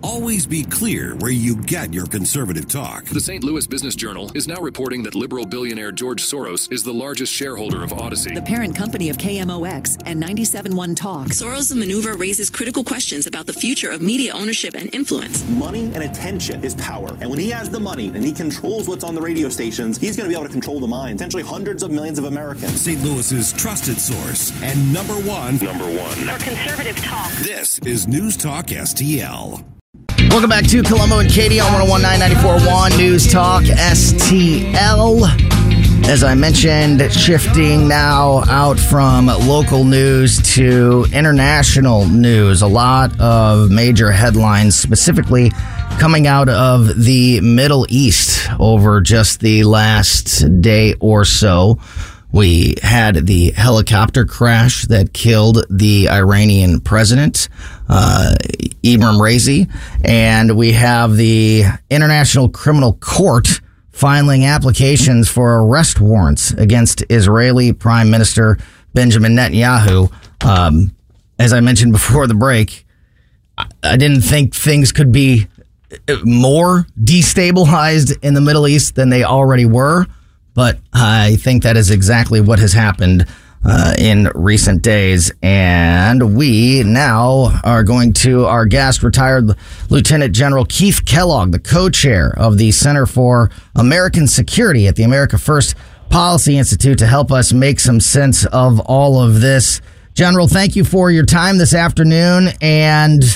Always be clear where you get your conservative talk. The St. Louis Business Journal is now reporting that liberal billionaire George Soros is the largest shareholder of Odyssey, the parent company of KMOX and 97.1 Talk. Soros' maneuver raises critical questions about the future of media ownership and influence. Money and attention is power. And when he has the money and he controls what's on the radio stations, he's going to be able to control the minds, potentially hundreds of millions of Americans. St. Louis's trusted source and number one for conservative talk. This is News Talk STL. Welcome back to Colombo and Katie on 101.9 94.1 News Talk STL. As I mentioned, shifting now out from local news to international news. A lot of major headlines, specifically coming out of the Middle East over just the last day or so. We had the helicopter crash that killed the Iranian president, Ebrahim Raisi, and we have the International Criminal Court filing applications for arrest warrants against Israeli Prime Minister Benjamin Netanyahu. As I mentioned before the break, I didn't think things could be more destabilized in the Middle East than they already were. But I think that is exactly what has happened in recent days. And we now are going to our guest, retired Lieutenant General Keith Kellogg, the co-chair of the Center for American Security at the America First Policy Institute, to help us make some sense of all of this. General, thank you for your time this afternoon. And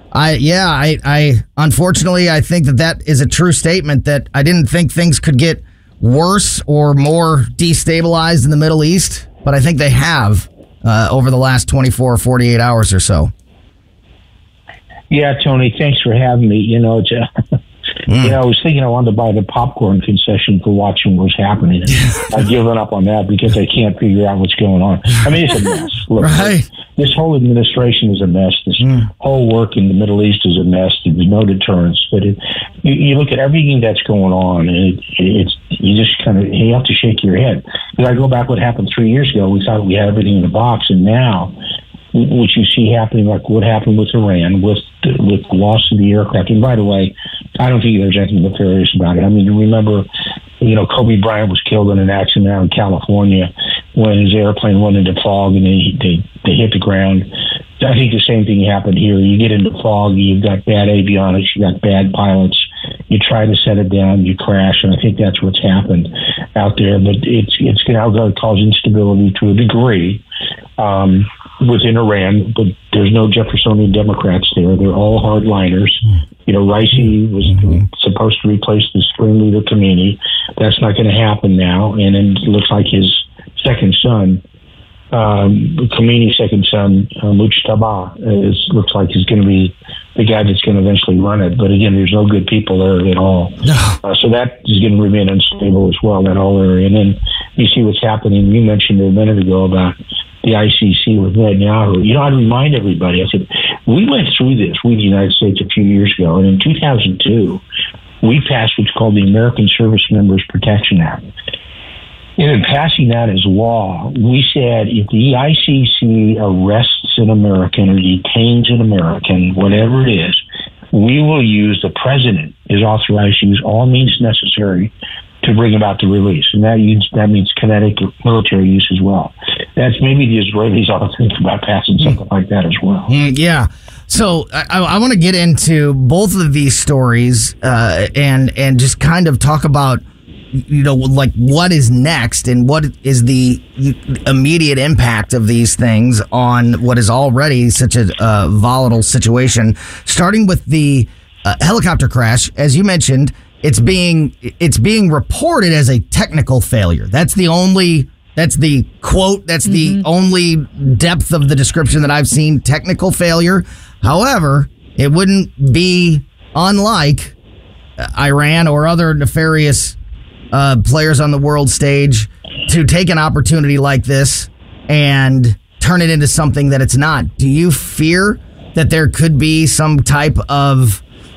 I unfortunately, I think that is a true statement, that I didn't think things could get worse or more destabilized in the Middle East, but I think they have over the last 24 or 48 hours or so. Yeah, Tony, thanks for having me. I was thinking I wanted to buy the popcorn concession for watching what's happening. I've given up on that because I can't figure out what's going on. I mean, it's a mess. Look, right. This whole administration is a mess. This whole work in the Middle East is a mess. There's no deterrence. But you look at everything that's going on, and you have to shake your head. Because I go back what happened 3 years ago. We thought we had everything in the box, and now what you see happening, like what happened with Iran, with the loss of the aircraft. And by the way, I don't think there's anything nefarious about it. I mean, you remember, Kobe Bryant was killed in an accident out in California when his airplane went into fog and they hit the ground. I think the same thing happened here. You get into fog, you've got bad avionics, you got bad pilots. You try to set it down, you crash, and I think that's what's happened out there. But it's going to cause instability to a degree within Iran, but there's no Jeffersonian Democrats there. They're all hardliners. Raisi was supposed to replace the supreme leader Khamenei. That's not going to happen now, and then it looks like his second son, Khomeini's second son, Mujtaba, looks like he's going to be the guy that's going to eventually run it. But again, there's no good people there at all. No. So that is going to remain unstable as well, that whole area. And then you see what's happening. You mentioned a minute ago about the ICC with Netanyahu. I'd remind everybody, I said, we went through this, we the United States, a few years ago. And in 2002, we passed what's called the American Service Members Protection Act. And in passing that as law, we said if the ICC arrests an American or detains an American, whatever it is, we will use, the president is authorized to use all means necessary to bring about the release. And that means kinetic military use as well. That's maybe the Israelis ought to think about passing something like that as well. Yeah. So I want to get into both of these stories and just kind of talk about, like what is next and what is the immediate impact of these things on what is already such a volatile situation. Starting with the helicopter crash, as you mentioned, it's being reported as a technical failure. That's the quote. That's the only depth of the description that I've seen. Technical failure. However, it wouldn't be unlike Iran or other nefarious players on the world stage to take an opportunity like this and turn it into something that it's not. Do you fear that there could be some type of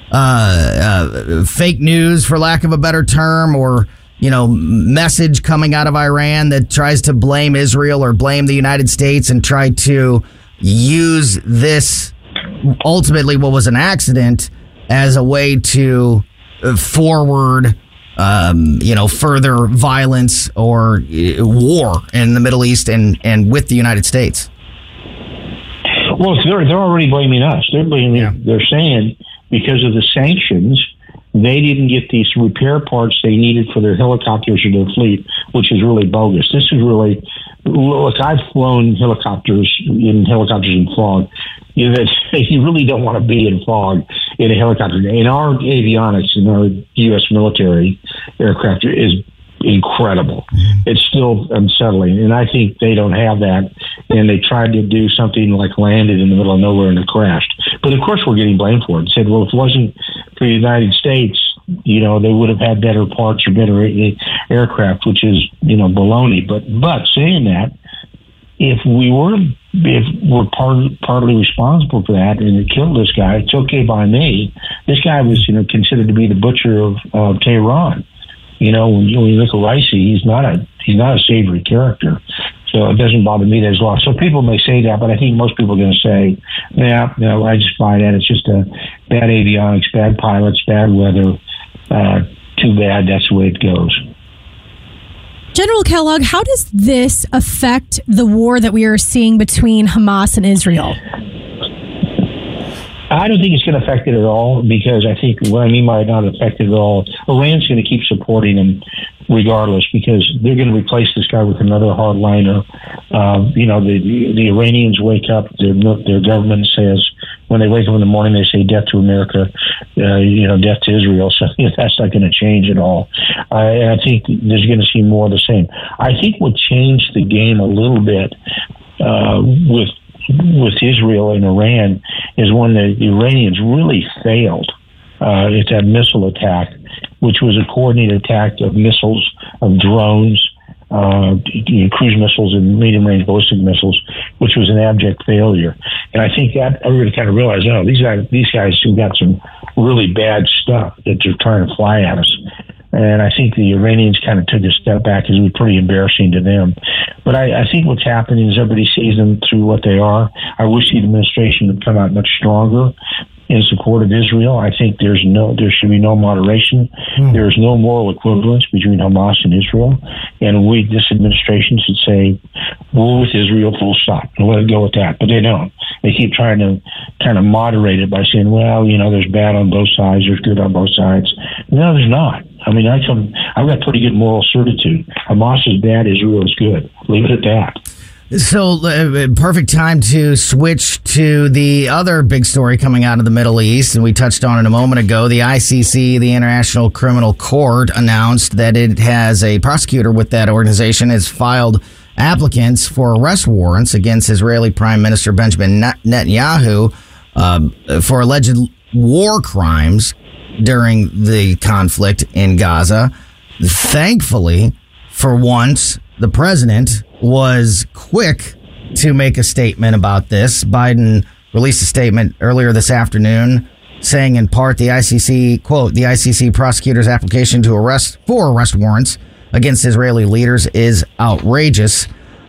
fake news, for lack of a better term, or message coming out of Iran that tries to blame Israel or blame the United States and try to use this, ultimately what was an accident, as a way to forward, further violence or war in the Middle East and with the United States? Well, they're already blaming us. They're saying because of the sanctions, they didn't get these repair parts they needed for their helicopters or their fleet, which is really bogus. This is really, look, I've flown helicopters in fog. You really don't want to be in fog in a helicopter. In our avionics, in our U.S. military aircraft is incredible. It's still unsettling, and I think they don't have that. And they tried to do something like landed in the middle of nowhere and it crashed. But of course, we're getting blamed for it. Said, well, if it wasn't for the United States, they would have had better parts or better aircraft, which is baloney. But saying that, if we're partly responsible for that and it killed this guy, it's okay by me. This guy was considered to be the butcher of Tehran. When you look at Raisi, he's not a savory character. So it doesn't bother me that he's lost. So people may say that, but I think most people are going to say, I just buy that. It's just a bad avionics, bad pilots, bad weather. Too bad. That's the way it goes. General Kellogg, how does this affect the war that we are seeing between Hamas and Israel? I don't think it's going to affect it at all, because I think what I mean by not affect it at all, Iran's going to keep supporting him regardless, because they're going to replace this guy with another hardliner. The Iranians wake up, their government says, when they wake up in the morning, they say death to America, death to Israel. So that's not going to change at all. I think there's going to see more of the same. I think what changed the game a little bit with Israel and Iran is when the Iranians really failed. It's that missile attack, which was a coordinated attack of missiles, of drones, cruise missiles and medium-range ballistic missiles, which was an abject failure. And I think that everybody kind of realized, these guys have got some really bad stuff that they're trying to fly at us. And I think the Iranians kind of took a step back, because it was pretty embarrassing to them. But I think what's happening is everybody sees them through what they are. I wish the administration would come out much stronger in support of Israel. I think there should be no moderation. There is no moral equivalence between Hamas and Israel. And this administration should say, war with Israel, full stop, and let it go with that. But they don't. They keep trying to kind of moderate it by saying, there's bad on both sides, there's good on both sides. No, there's not. I mean, I've got pretty good moral certitude. Hamas is bad, Israel is good. Leave it at that. So, perfect time to switch to the other big story coming out of the Middle East, and we touched on it a moment ago. The ICC, the International Criminal Court, announced that it has a prosecutor with that organization has filed applicants for arrest warrants against Israeli Prime Minister Benjamin Netanyahu for alleged war crimes during the conflict in Gaza. Thankfully, for once, the president was quick to make a statement about this. Biden released a statement earlier this afternoon saying, in part, the ICC, quote, the ICC prosecutor's application to arrest warrants against Israeli leaders is outrageous.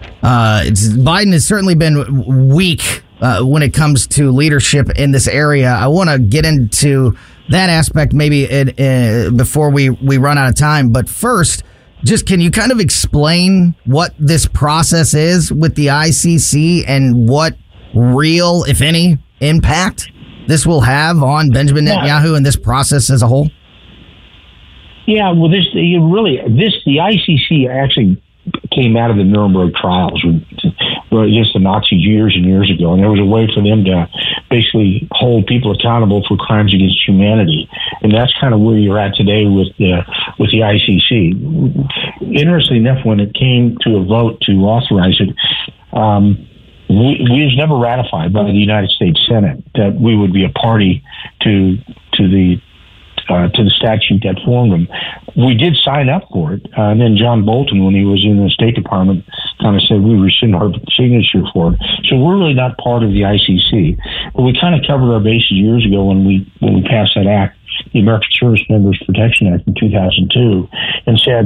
Biden has certainly been weak when it comes to leadership in this area. I want to get into that aspect maybe before we run out of time. But first, just can you kind of explain what this process is with the ICC and what real, if any, impact this will have on Benjamin Netanyahu and this process as a whole? Yeah, well, the ICC actually came out of the Nuremberg trials against the Nazis years and years ago, and there was a way for them to basically hold people accountable for crimes against humanity, and that's kind of where you're at today with the ICC. Interestingly enough, when it came to a vote to authorize it, we was never ratified by the United States Senate that we would be a party to the statute that formed them. We did sign up for it, and then John Bolton, when he was in the State Department, kind of said we rescind our signature for it. So we're really not part of the ICC. But we kind of covered our bases years ago when we passed that act, the American Service Members Protection Act in 2002, and said,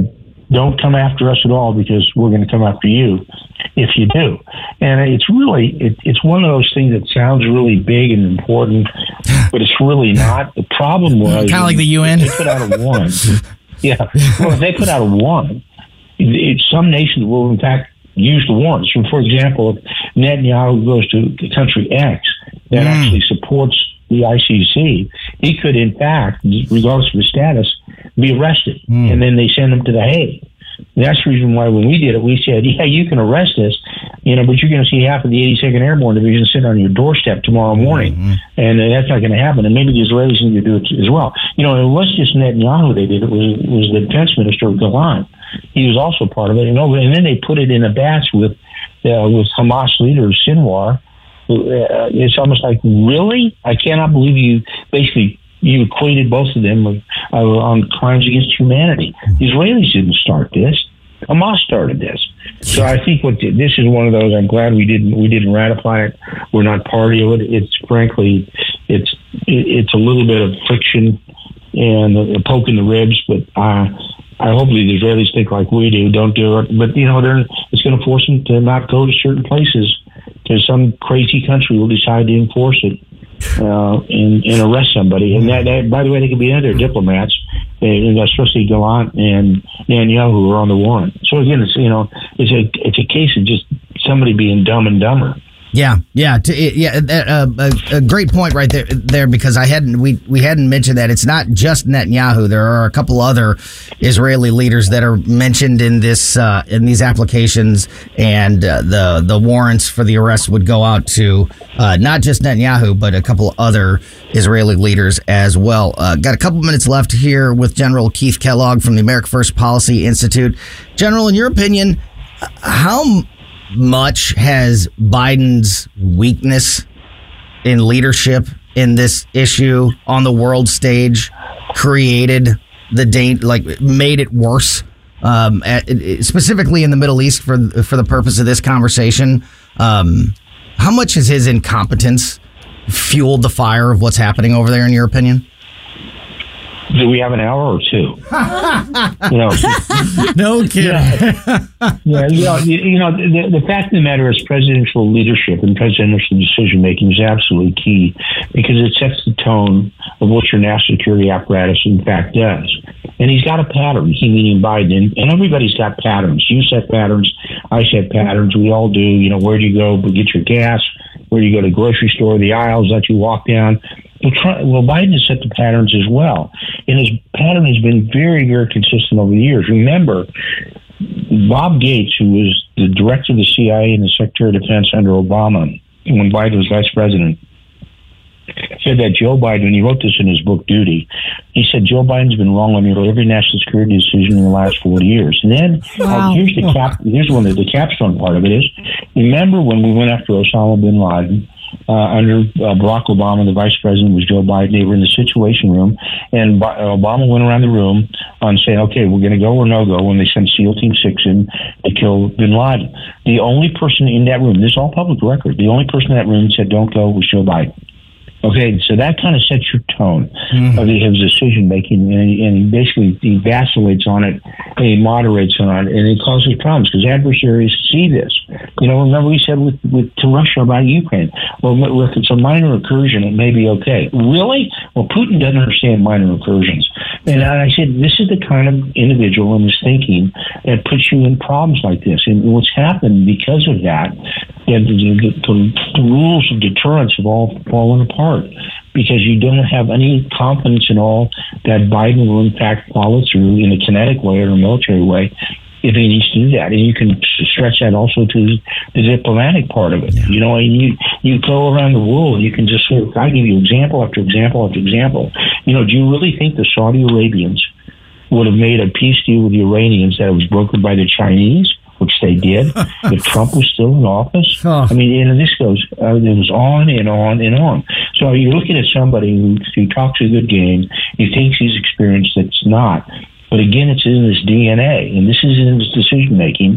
don't come after us at all because we're going to come after you if you do. And it's really, it's one of those things that sounds really big and important, but it's really not. The problem was kind of like the UN. They put out a warrant. Yeah. Well, if they put out a warrant, some nations will, in fact, use the warrants. So, for example, if Netanyahu goes to country X that actually supports the ICC, he could, in fact, regardless of his status, be arrested. And then they send him to The Hague. And that's the reason why when we did it, we said, yeah, you can arrest us, but you're going to see half of the 82nd Airborne Division sit on your doorstep tomorrow morning. And that's not going to happen. And maybe the Israelis need to do it as well. It wasn't just Netanyahu they did. It was the defense minister of Galan. He was also part of it. And then they put it in a batch with Hamas leader Sinwar. It's almost like, really? I cannot believe you equated both of them on crimes against humanity. The Israelis didn't start this. Hamas started this. So I think this is one of those. I'm glad we didn't ratify it. We're not party of it. It's frankly, it's a little bit of friction and a poke in the ribs. But I hope the Israelis think like we do. Don't do it. But it's going to force them to not go to certain places because some crazy country will decide to enforce it. And arrest somebody, and that by the way, they could be other diplomats, especially Gallant and Netanyahu, who are on the warrant. So again, it's a case of just somebody being dumb and dumber. Yeah. A great point right there because we hadn't mentioned that it's not just Netanyahu. There are a couple other Israeli leaders that are mentioned in this in these applications, and the warrants for the arrest would go out to not just Netanyahu but a couple other Israeli leaders as well. Got a couple minutes left here with General Keith Kellogg from the America First Policy Institute. General, in your opinion, how much has Biden's weakness in leadership in this issue on the world stage created made it worse, specifically in the Middle East for the purpose of this conversation? How much has his incompetence fueled the fire of what's happening over there, in your opinion? Do we have an hour or two? No kidding. The fact of the matter is presidential leadership and presidential decision making is absolutely key because it sets the tone of what your national security apparatus in fact does. And he's got a pattern, he meaning Biden, and everybody's got patterns. You set patterns, I set patterns, we all do. Where do you go to get your gas? Where do you go to the grocery store, the aisles that you walk down? Well, Biden has set the patterns as well. And his pattern has been very, very consistent over the years. Remember, Bob Gates, who was the director of the CIA and the Secretary of Defense under Obama, when Biden was vice president, said that Joe Biden, and he wrote this in his book, Duty, he said Joe Biden's been wrong on nearly every national security decision in the last 40 years. And then here's one of the capstone part of it is, remember when we went after Osama bin Laden, under Barack Obama, the vice president was Joe Biden. They were in the Situation Room, and Obama went around the room on saying, okay, we're going to go or no go when they sent SEAL Team 6 in to kill bin Laden. The only person in that room, this is all public record, the only person in that room said don't go was Joe Biden. Okay, so that kind of sets your tone of his decision making, and basically he vacillates on it, and he moderates on it, and it causes problems because adversaries see this. Remember we said with to Russia about Ukraine, well, if it's a minor incursion, it may be okay. Really? Well, Putin doesn't understand minor incursions, and I said this is the kind of individual in his thinking that puts you in problems like this. And what's happened because of that, the rules of deterrence have all fallen apart. Because you don't have any confidence in all that Biden will in fact follow through in a kinetic way or a military way if he needs to do that. And you can stretch that also to the diplomatic part of it. And you go around the world and you can just say, I give you example after example after example. Do you really think the Saudi Arabians would have made a peace deal with the Iranians that was brokered by the Chinese? Which they did, if Trump was still in office. I mean, this goes, it was on and on and on. So you're looking at somebody who talks a good game, he thinks he's experienced, it's not. But again, it's in his DNA, and this is in his decision making.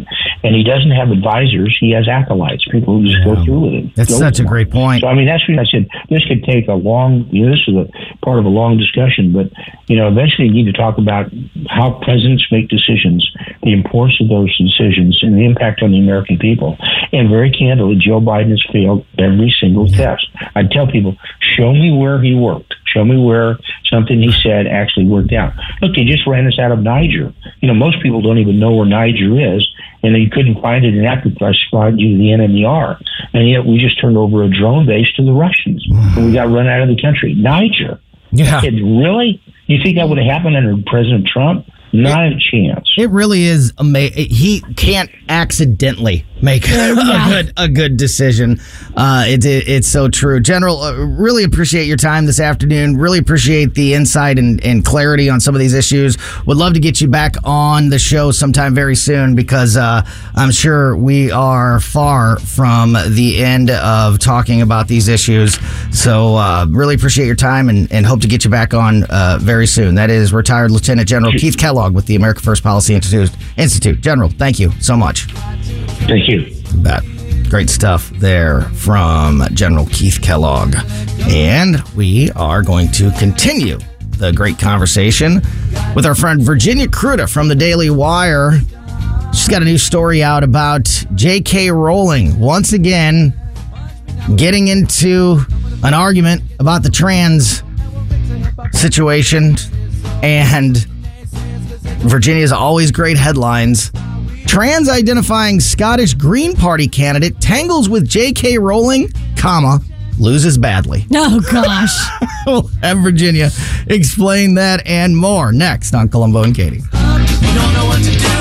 And he doesn't have advisors. He has acolytes, people who just go through with him. That's such a great point. So, I mean, that's what I said. This could take a long, this is a part of a long discussion, but, eventually you need to talk about how presidents make decisions, the importance of those decisions, and the impact on the American people. And very candidly, Joe Biden has failed every single test. I tell people, show me where he worked. Show me where something he said actually worked out. Look, they just ran us out of Niger. Most people don't even know where Niger is, and you couldn't find it in Africa. I supplied you to the NMER, and yet we just turned over a drone base to the Russians, and we got run out of the country. Niger. Yeah. Really? You think that would have happened under President Trump? Not a chance. It really is amazing. He can't accidentally make a good decision. It's so true. General, really appreciate your time this afternoon. Really appreciate the insight and clarity on some of these issues. Would love to get you back on the show sometime very soon because I'm sure we are far from the end of talking about these issues. So really appreciate your time and hope to get you back on very soon. That is retired Lieutenant General Keith Kellogg with the America First Policy Institute. General, thank you so much. Thank you. Great stuff there from General Keith Kellogg. And we are going to continue the great conversation with our friend Virginia Kruta from the Daily Wire. She's got a new story out about J.K. Rowling once again getting into an argument about the trans situation. And Virginia's always great headlines. Trans-identifying Scottish Green Party candidate tangles with J.K. Rowling, loses badly. Oh, gosh. We'll have Virginia explain that and more next on Columbo and Katie. You don't know what to do.